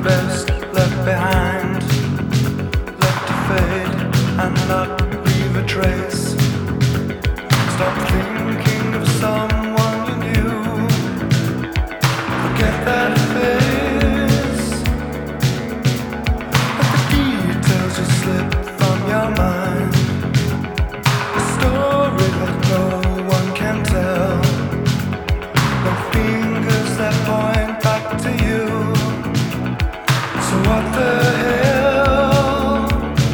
best left behind, left to fade and not leave a trace. Stop thinking of someone you knew. Forget that face. Let the details just slip from your mind. A story that no one can tell. No fingers that point back to you. So what the hell?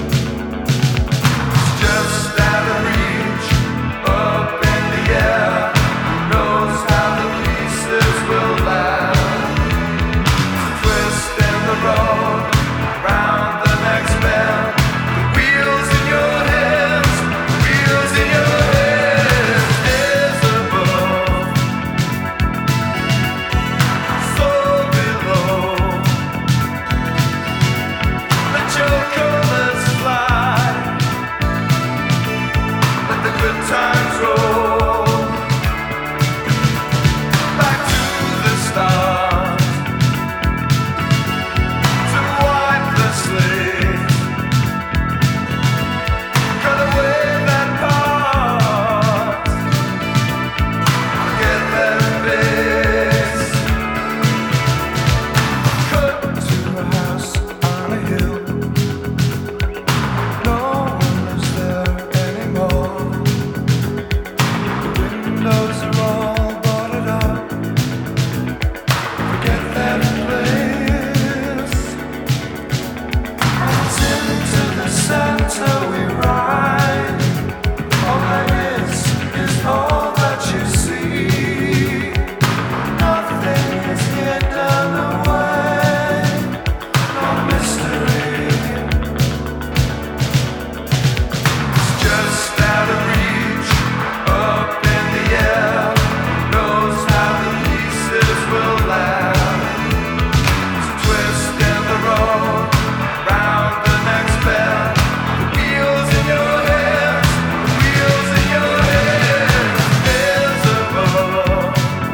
It's just out of reach, up in the air. Who knows how the pieces will land? Twist in the road, round the next bend. The wheels in your hands, wheels in your hands. There's above, so below. Let your colors fly, let the good times roll. Back to the start, to wipe the slate. Cut away that part, forget that face. Cut to a house on a hill. No one lives there anymore. The windows are all boarded up. Forget that place. It's into the center we ride. All there is all that you see. Nothing is hidden away. No mystery. It's just out of reach, up in the air. Who knows how the pieces will land? So twist in the road, round the next bend. The wheels in your hands, the wheels in your hands. There's above,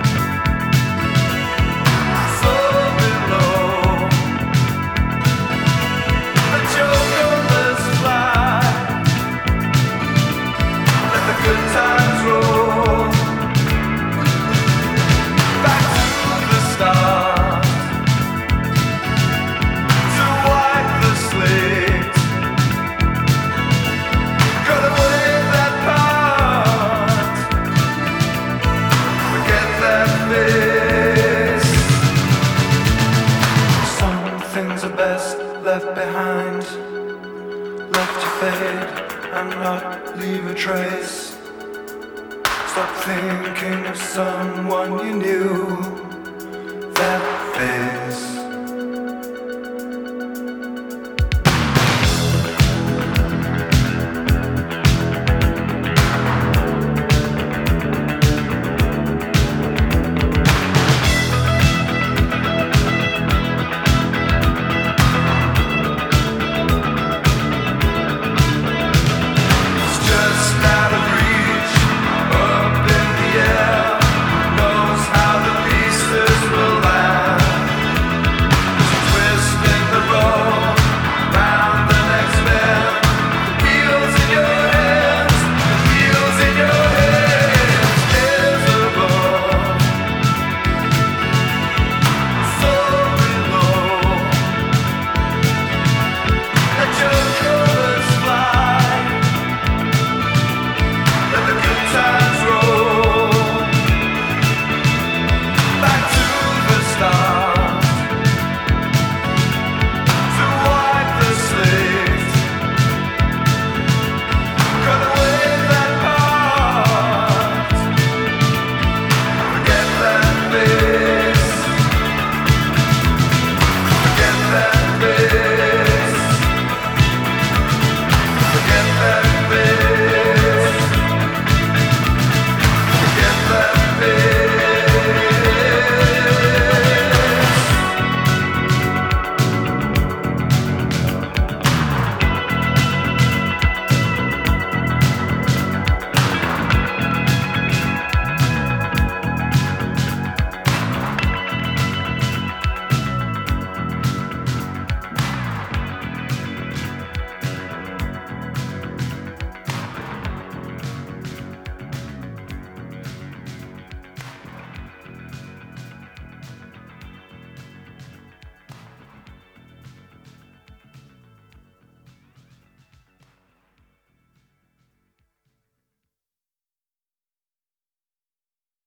so below. Let your colors fly, let the good times roll. Back to the start, to wipe the slate. Cut away that part, forget that face. Some things are best left behind, left to fade and not leave a trace. Stop thinking of someone you knew. That face.